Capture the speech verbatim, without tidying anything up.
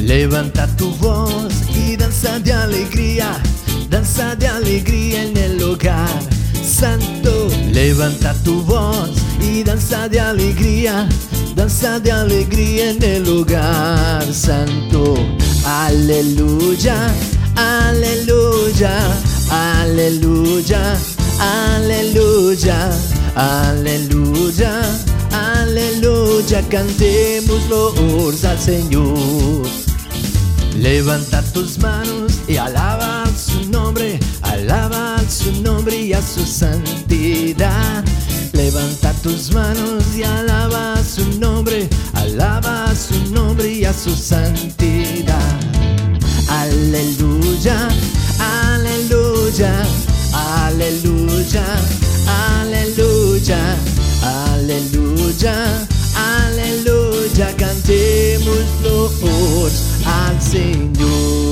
Levanta tu voz y danza de alegría, danza de alegría en el hogar santo. Levanta tu voz y danza de alegría, danza de alegría en el hogar santo. Aleluya, aleluya, aleluya, aleluya, aleluya, aleluya. Cantemos loores al Señor. Levanta tus manos y alaba su nombre, alaba su nombre y a su santidad. Levanta tus manos y alaba su nombre, alaba su nombre y a su santidad. Aleluya, aleluya, aleluya, aleluya, aleluya, aleluya. Cantemos loores al Señor.